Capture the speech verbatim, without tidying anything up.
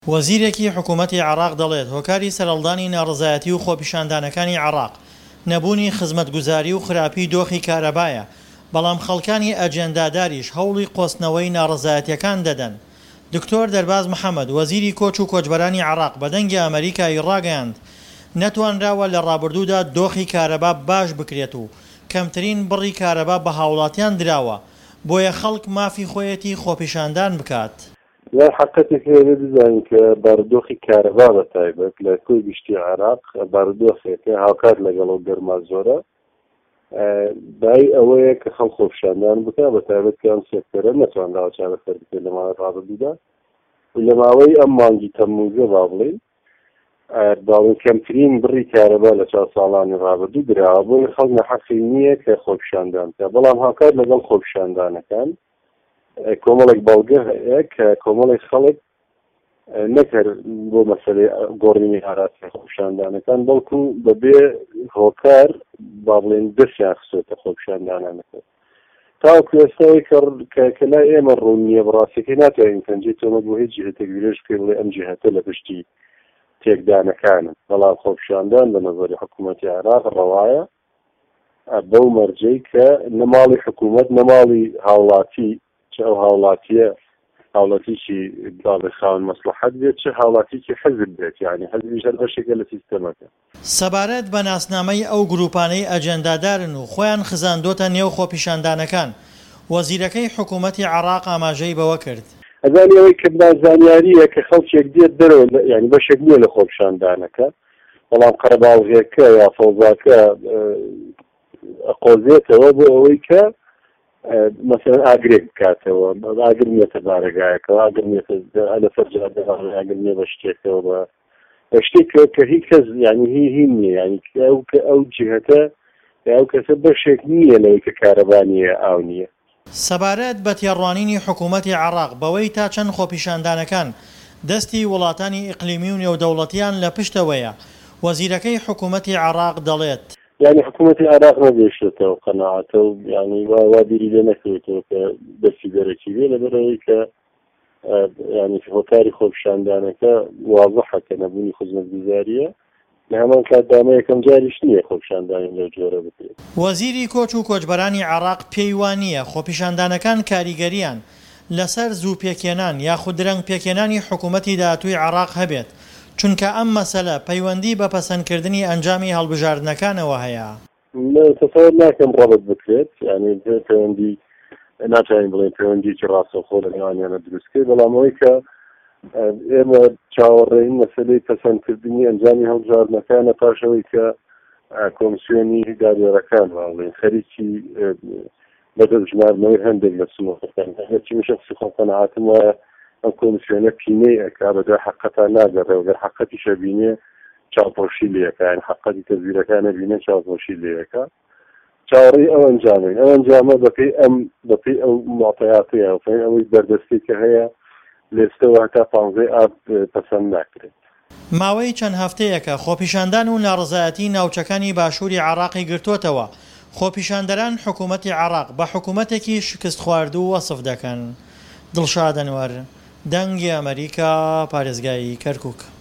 وەزیرێکی حکوومەتی عێراق دەڵێت هۆکاری سەرهەڵدانی ناڕەزایەتی و خۆپیشاندانەکانی عێراق نەبوونی خزمەتگوزاری و خراپی دۆخی کارەبایە، بەڵام خەڵکانی ئەجێنداداریش هەوڵی قۆستنەوەی ناڕەزایەتیەکان دەدەن. دکتۆر دەرباز محەممەد وەزیری کۆچ و کۆچبەرانی عێراق بە دەنگی ئەمریکایی ڕاگەیاند نەتوانراوە لە ڕابردوودا دۆخی کارەبا باش بکرێت و کەمترین بڕی کارەبا بە هاوڵاتیان دراوە، بۆیە خەڵک مافی خۆیەتی خۆپیشاندان بکات. لا حقیقەتێک هەیە بزانین کە بارودۆخی کارەبا بە تایبەت لە کوی گشتی عێراق بارودۆخێکە هاوکات لەگەڵ گەرما زۆرە، بای ئەوەیە کە خەڵک خۆپیشاندان بکە بە تایبەت کە ئەم سێکتەرە نەتوانراوە چارەسەر بکرێت لە ماوەی ڕابردوودا و لە ماوەی ئەم مانگی تەمموزە با بڵێن باڵین کەمترین بڕی کارەبا لە چوار ساڵانی ڕابردوو دراوە، بۆی خەڵک نەحەقی نییە کە خۆپیشاندان بکە، بەڵام هاوکات لەگەڵ خۆپیشاندانەکان کۆمەڵێک بەڵگە هەیە کە کۆمەڵێک خەڵک نەکرد بۆ مەسەلەی گۆڕینی ئاراسی خۆپیشاندانەکان، بەڵکو بەبێ هۆکار با بڵێن دەستیان خستۆتە خۆپیشاندانەکە تاوەکو ئێستاەوەی کە لای ئێمە ڕوون نییە بەڕاستیەکەی ناتوانین پەنجەی تۆمەت بۆ هیچ جهەتێک ویرێژ پێ بڵێ ئەم جهەتە لە پشتی تێکدانەکانن، بەڵام خۆپیشاندان بە نەزەری حکوومەتی عێراق ڕەوایە بەو مەرجەی کە نەماڵی حکوومەت نەماڵی هاوڵاتی چ ئەو هاوڵاتیە هاوڵاتیکی باڵێ خاوەن مەسلحەت بێت چه هاوڵاتیکی حەزب بێت، یعنی حەزبیش هەر بەشێکە لە سیستەمەکە. سەبارەت بە ناسنامەی ئەو گروپانەی ئەجەندادارن و خۆیان خزاندۆتە نێو خۆپیشاندانەکان، وەزیرەکەی حکوومەتی عێراق ئاماژەی بەوە کرد. ئەزانی ئەوەی کە بازانیاریە کە خەڵکێک دێت دەرەوە، یعنی بەشێک نییە لە خۆپیشاندانەکە، بەڵام قەرەباڵغیەکە یا فەوزاکە ئەقۆزێتەوە بۆ ئەوەی کە مثلا ئاگرێک بکاتەوە، ئاگر نیێتە بارەگایەکەەوە، ئاگر نیێتە لەسەر جادە ئاگر نییە بە شتێکەوە بە بە شتێک کە هیچ کەس یعنی هی هین نییە، یعنی ئەو کە ئەو جهەتە ئەو کەسە بەشێک نییە لەوەی کە کارەبانیە ئاو نییە. سەبارەت بە تێڕوانینی حکوومەتی عێراق بەوەی تا چەند خۆپیشاندانەکان دەستی وڵاتانی ئیقلیمی و نێودەوڵەتیان لە پشتەوەیە، وەزیرەکەی حکوومەتی عێراق دەڵێت يعني حکوومەتی عێراق نەگەیشتێتەوە قەناعەتە و یعنی وا بیری لێ نەکەوێتەوە کە دەستی دەرەکی بێ لەبەرەوەی کە یعنی هۆکاری خۆپیشاندانەکە واضحە کە نەبوونی خزمەتگوزاریە لە هەمان کاتدامە یەکەم جاریش نییە خۆپیشاندانی لەو جۆرە بکرێت. وەزیری کۆچ و کۆچبەرانی عێراق پێی وانییە خۆپیشاندانەکان کاریگەریان لەسەر زوو پێکێنان یاخود درەنگ پێکێنانی حکوومەتی داهاتووی عێراق هەبێت، چونکە ئەم مەسەلە پەیوەندی بە پەسەندکردنی ئەنجامی هەڵبژاردنەکانەوە هەیە. تەسەوور ناکەم ڕەبەت بکرێت، یعنی پەیوەندی ناتوانین بڵێن پەیوەندیکی ڕاستەوخۆ لە نێوانیانە دروستکرێت، بەڵام ئەوەی کە ئێمە چاوەڕێین مەسەلەی پەسەندکردنی ئەنجامی هەڵبژاردنەکانە پاشەوەی کە کۆمسیۆنی دادوەرەکان بڵێن خەریکی بەدەستژمارنەوەی هەندێک لە سنوورەکان هەرچی من شەخسی خۆم قەناعەتم وایە ئەم کۆمسیۆنە پینەی ئەکا بەدوای حقەتان ناگەڕێ و گەر حقەتی شەبینێ چاوپۆشی لێەکە، یعنی حقەتی تەزویرەکانە بینێ چاوپۆشی لێەکە. چاوەڕێی ئەو ئەنجامین ئەو ئەنجامە بەپێی ئەم بەپێی ئەو معتەیاتەیە وفەی ئەوەی بەردەستی کە هەیە لێستەوە هەتا پانزەی ئاب پەسەند ناکرێت. ماوەی چەند هەفتەیەکە خۆپیشاندان و ناڕەزایەتی ناوچەکانی باشووری عێراقی گرتووەتەوە، خۆپیشاندەران حکوومەتی عێراق بە حکوومەتێکی شکست خواردوو وەسف دەکەن. دڵشاد ئەنوەر، دەنگی ئەمریکا، پارێزگای کەرکووک.